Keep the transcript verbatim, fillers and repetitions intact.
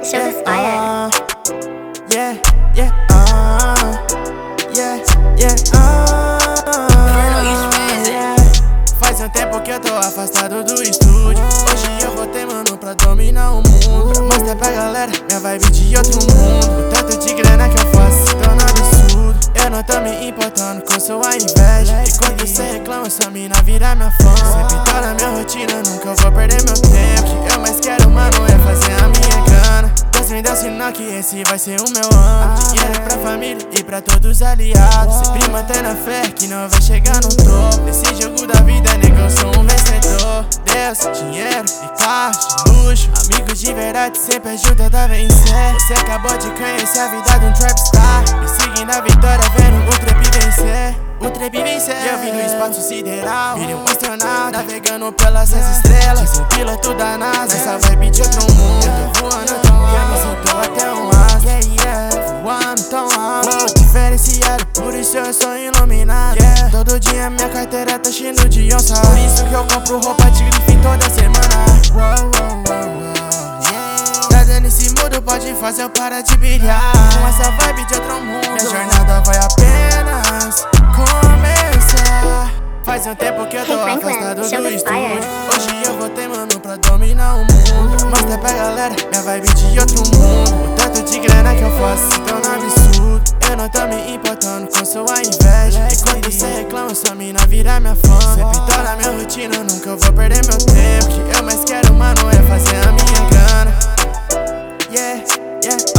Show the fire. Yeah, yeah, uh, yeah, yeah, uh, yeah. Faz um tempo que eu tô afastado do estúdio. Hoje eu voltei, mano, pra dominar o mundo. Pra mostrar pra galera minha vibe de outro mundo. O tanto de grana que eu faço se torna absurdo. Eu não tô me importando com sua inveja. E quando você reclama, sua mina vira minha fã. Sempre tá na minha rotina, nunca vou perder meu tempo. O que eu mais quero, mano, é fazer a minha grana. Deus me deu sinal que esse vai ser o meu ano. Dinheiro pra família e pra todos os aliados. Sempre mantendo a fé que não vai chegar no topo. Nesse jogo da vida, nego, eu sou um vencedor. Deus, dinheiro e carro de luxo. Amigos de verdade sempre ajudam a vencer. Você acabou de conhecer a vida de um trapstar. Me seguindo a vitória, vendo o trap vencer. O trap vencer. Eu vim no espaço sideral, virei um astronauta, navegando pelas seis estrelas. Sou piloto da NASA, essa vibe de outro mundo. Eu tô voando tão alto, eu tô até um astro. Yeah, yeah, voando tão alto, diferenciado, por isso eu sou iluminado. Yeah. Todo dia minha carteira tá cheia de onça. Por isso que eu compro roupa de grife toda semana. Uou, uou, uou, uou, yeah. Tá dando esse mundo, pode fazer eu parar de brilhar. Com essa vibe de outro mundo, minha jornada vai apenas começar. Faz um tempo que eu tô Hey, Franklin, afastado show do the estúdio. fire. Hoje eu voltei, mano, pra dominar o mundo. Mostra pra galera minha vibe de outro mundo. O tanto de grana que eu faço se torna absurdo. Eu não tô me importando com sua inveja. E quando você reclama, sua mina vira minha fã. Sempre tô na minha rotina, nunca vou perder meu tempo. O que eu mais quero, mano, é fazer a minha grana. Yeah, yeah.